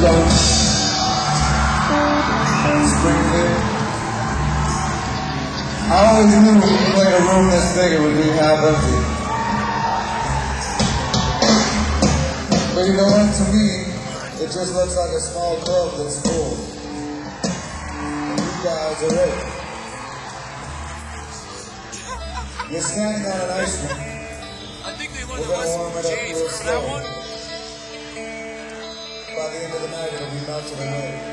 Springfield. I always knew when you played a room this big it would be half empty. But you know what, to me, it just looks like a small club that's full. And you guys are it. You're standing on an ice rink. I think they We're gonna warm it up real slow. one. By the end of the night, it'll be melted away.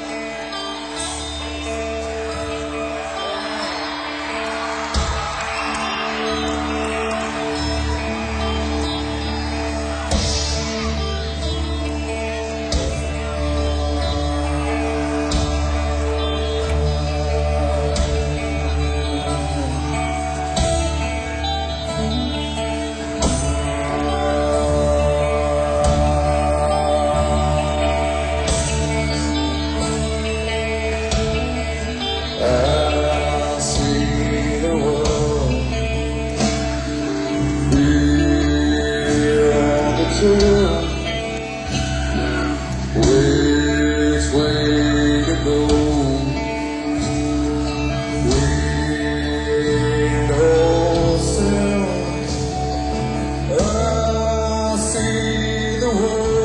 Which way to go? We know still. I see the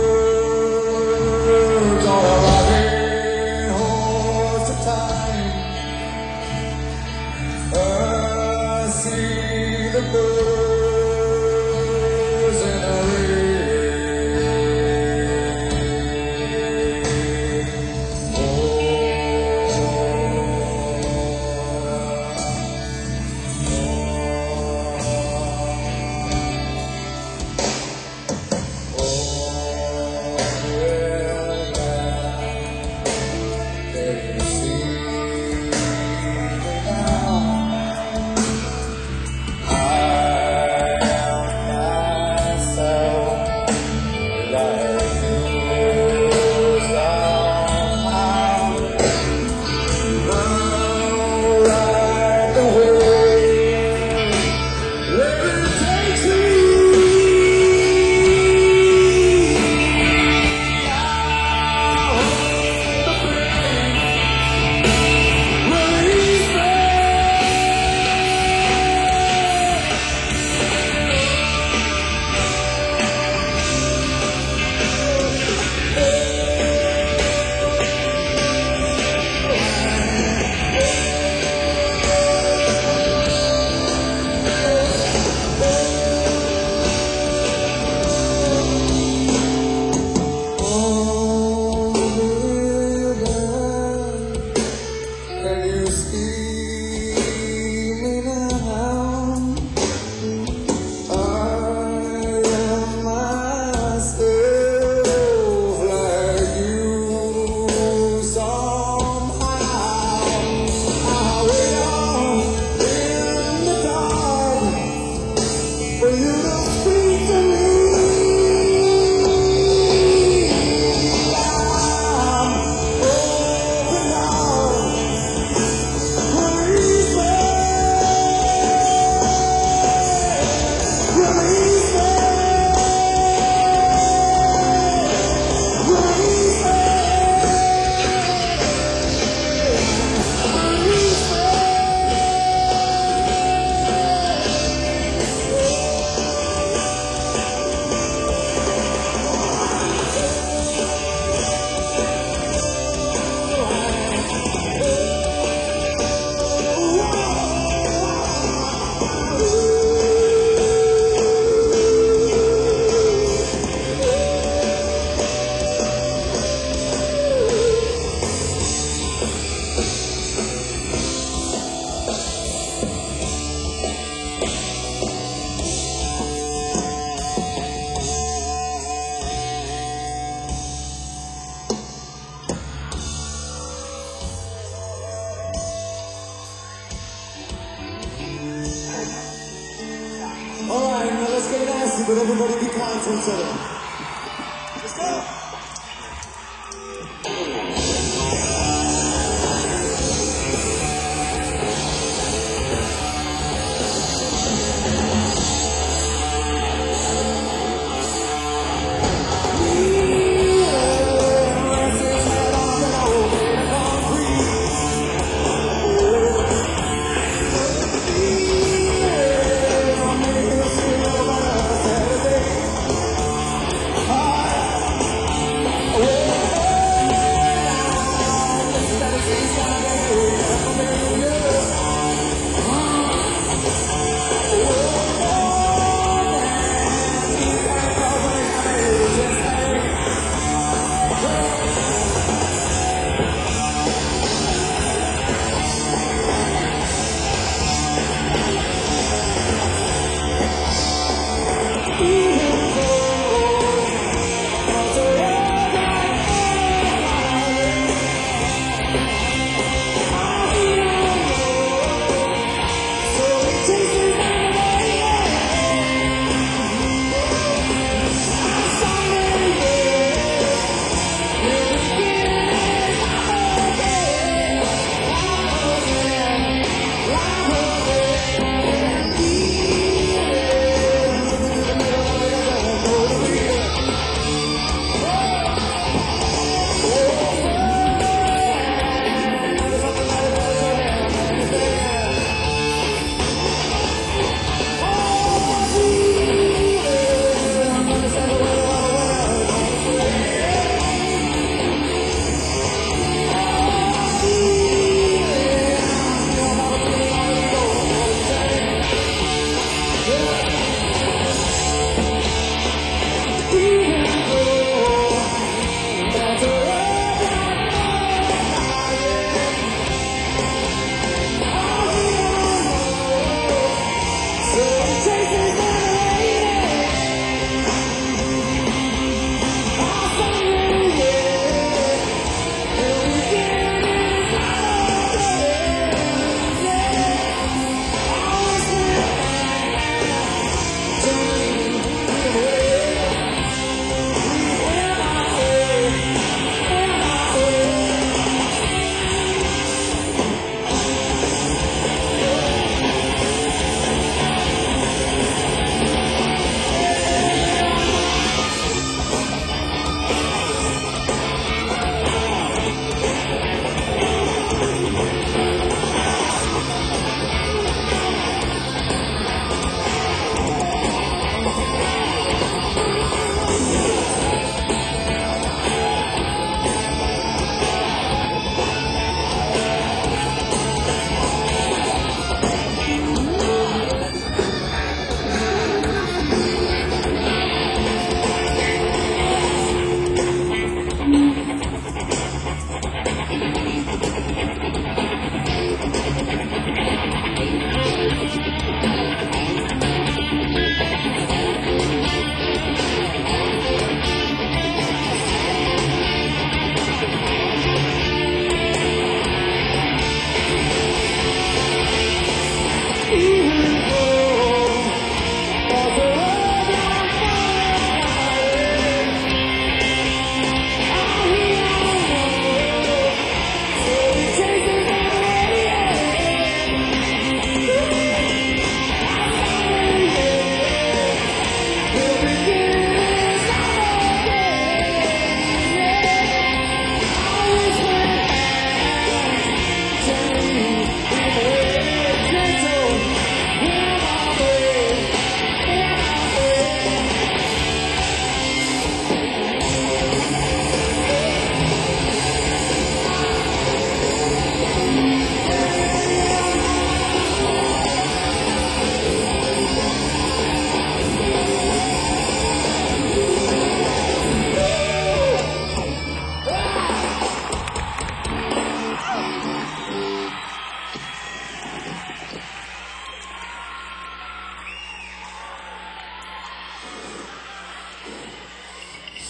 words all riding horse to time. I see the birds in a but everybody be kind to each other. Let's go!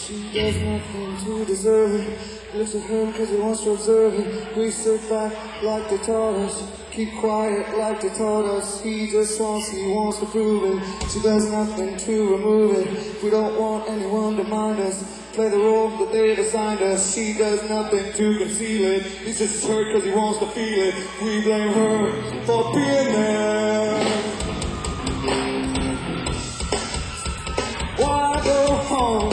She does nothing to deserve it. Looks at him cause he wants to observe it. We sit back like they taught us. Keep quiet like they taught us. He wants to prove it. She does nothing to remove it. We don't want anyone to mind us. Play the role that they've assigned us. She does nothing to conceal it. He's just hurt cause he wants to feel it. We blame her for being there. Why go home?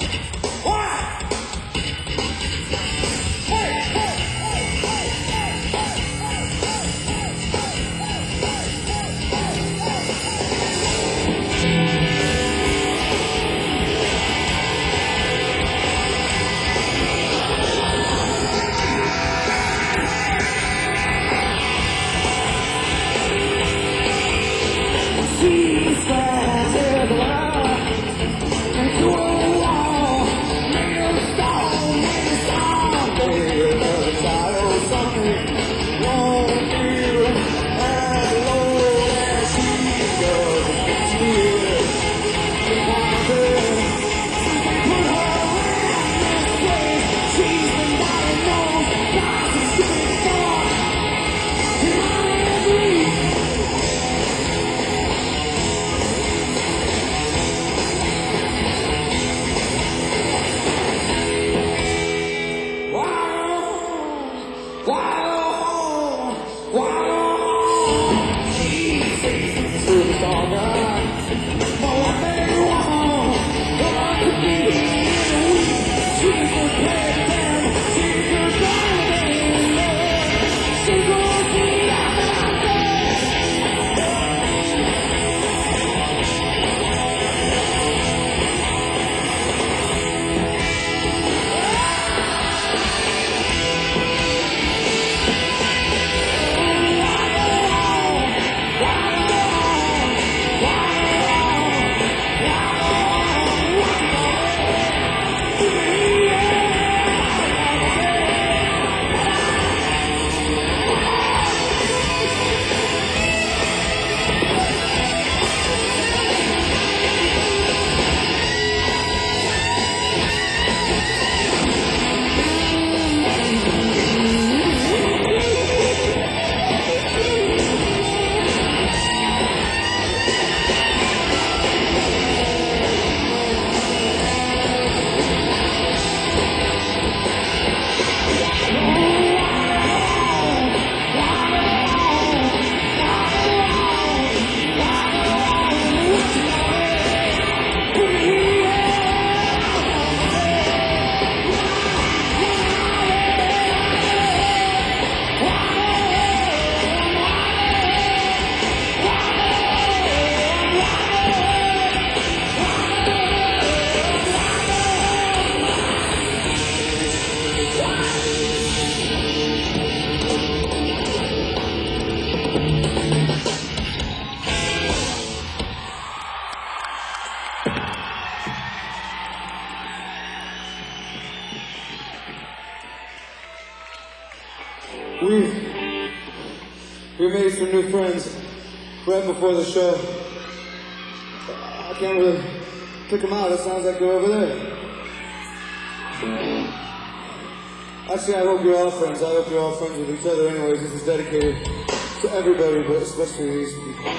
We made some new friends right before the show. I can't really pick them out. It sounds like they're over there. Actually, I hope you're all friends. I hope you're all friends with each other anyways. This is dedicated to everybody, but especially these people.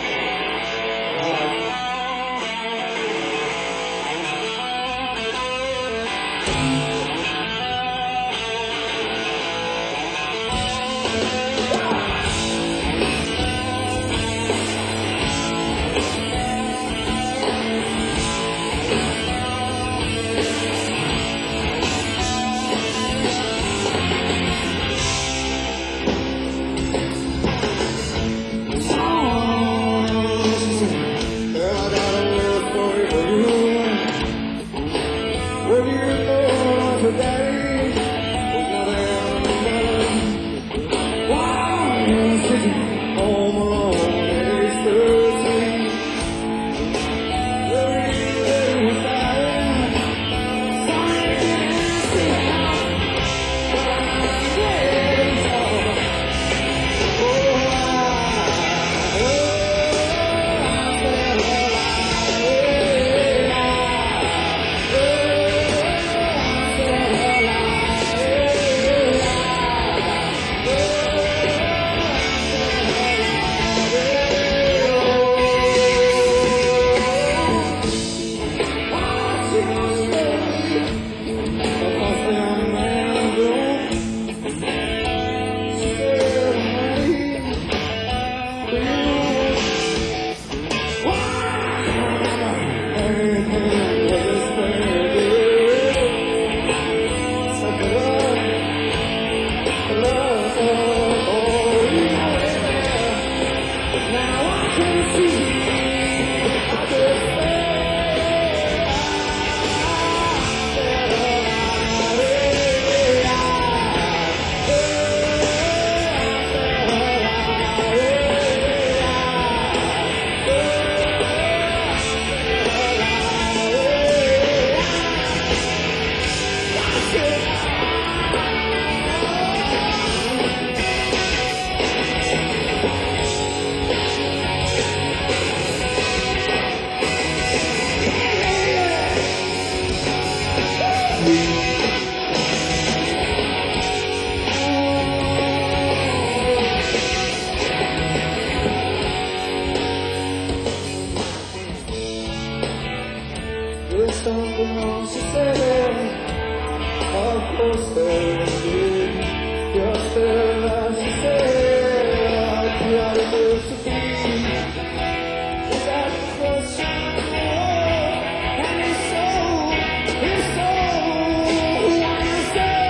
There's something else to say. Of course there is. Just there as you say. I'd be out of this to be. Is that the question? And it's so. Who I say?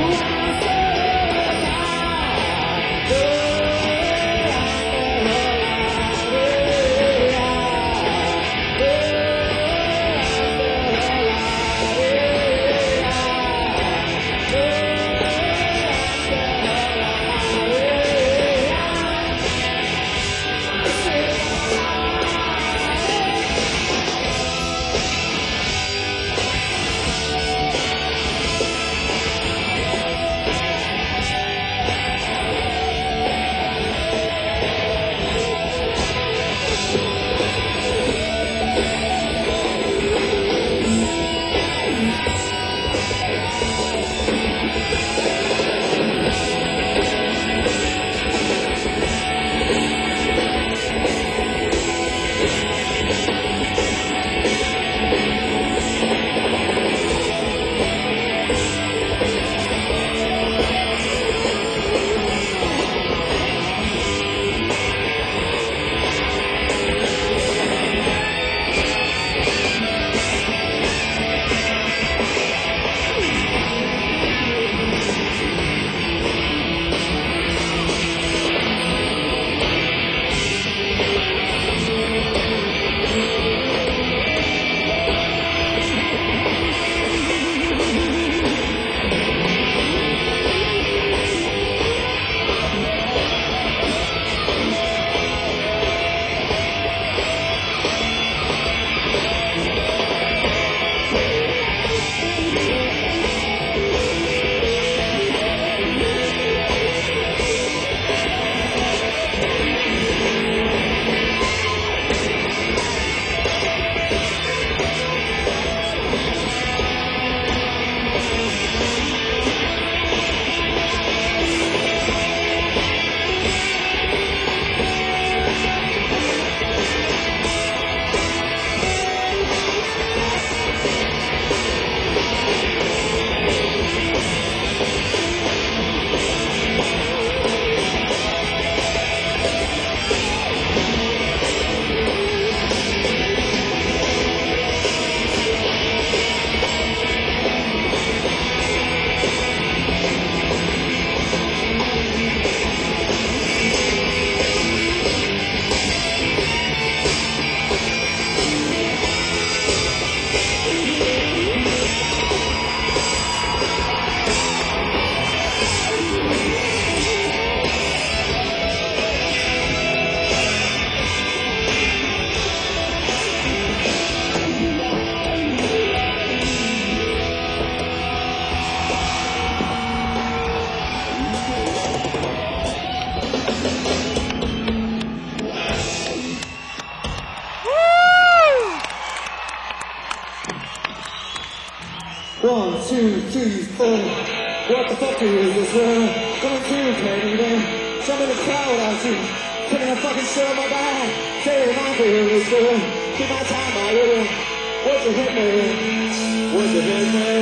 One, two, three, four. What the fuck is this world? Going through Canada. Some in the crowd I see. Putting a fucking show on my back. Saying I'm feeling good. Keep my time, my little. What's the hit me? What's the hit me?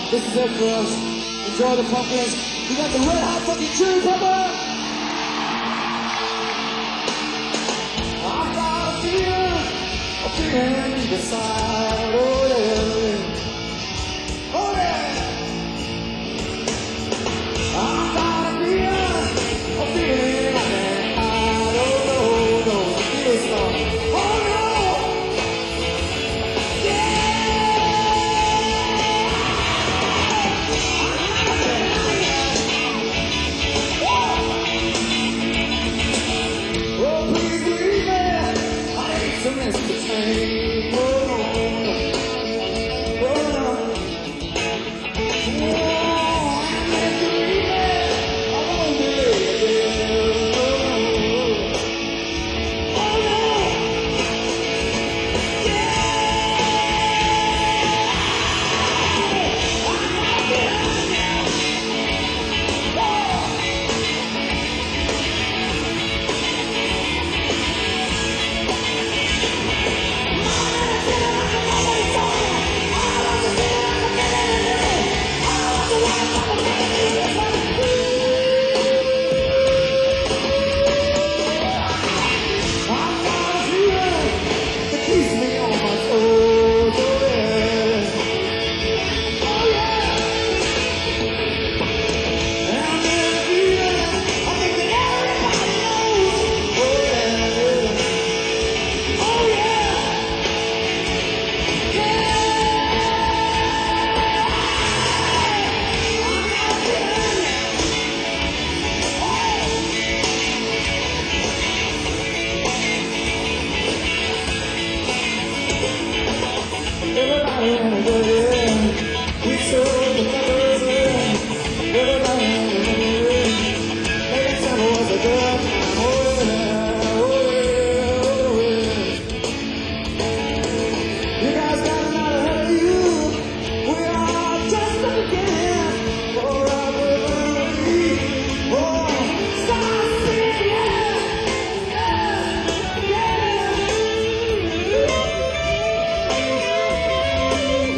This is it for us. Enjoy the pumpkins. We got the red hot fucking chili pepper. I've got a feeling beside. Oh yeah, oh yeah. I've got a feeling I can't hide. Oh no, no, this song. Oh no, oh please believe me, I ain't so Mr. Train. Oh no, oh no. Everybody wanna go in. We show the numbers in. Everybody wanna go in. Every time was a good time. Oh yeah, oh yeah, oh yeah. You guys got another head of you. We are just the beginning. Forever believe. Oh, stop singing, yeah, yeah, yeah.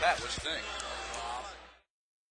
Pat, what you think?